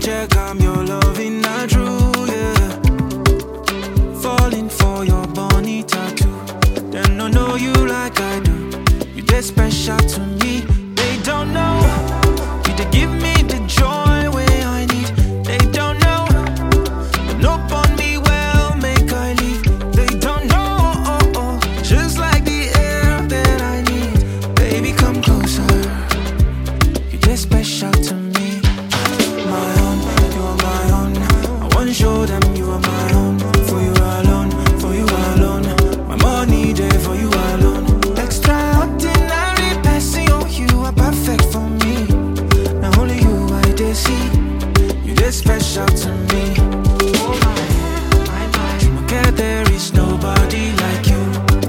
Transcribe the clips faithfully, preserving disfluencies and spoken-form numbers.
check, I'm your loving, not true, yeah. Falling for your bunny tattoo. Then I know you like I do. You get special to me. They don't know. You they give me the joy where I need. They don't know. But no on me well, make I leave. They don't know. Oh, oh. Just like the air that I need. Baby, come closer. You get special to me. My own, you are my own. I wanna show them you are my own. For you alone, for you alone. My money there for you alone. Extraordinary person, oh, you are perfect for me. Now only you I did see. You did special to me. Oh my, my, my. Jumoke, there is nobody like you.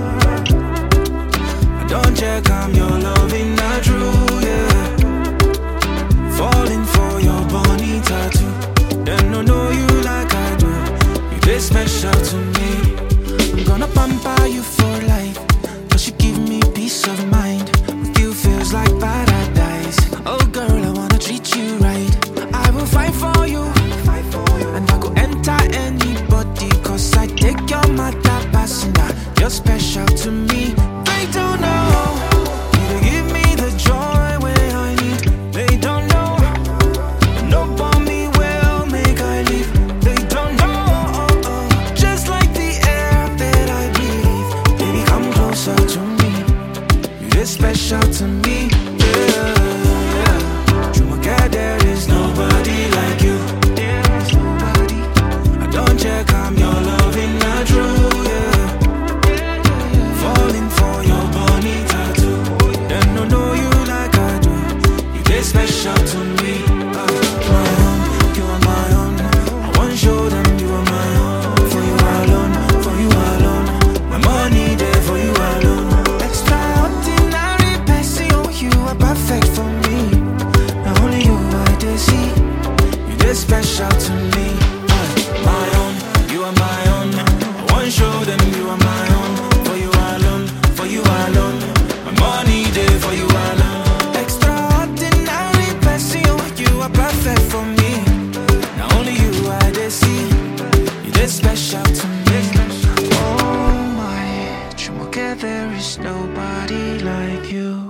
I don't check, I'm your loving, not true, yeah. Falling for your bunny tattoo. Then I know you like I do. You did special to me. I'm gonna pamper you for life. Cause you give me peace of mind. With you feels like paradise. Oh girl, I wanna treat you right. I will fight for you. And I go enter anybody. Cause I take your matter passenger. You're special to me. They don't know. You give me the joy where I need. They don't know. No bomb me well, make I leave. They don't know. Oh, oh. Just like the air that I breathe. Baby, come closer to me. You did special to me. Yeah, yeah. Jumoke, there is nobody like you. There is nobody. I don't check, I'm your loving, not true, yeah. Falling for your bunny tattoo. Then I know you like I do. You did special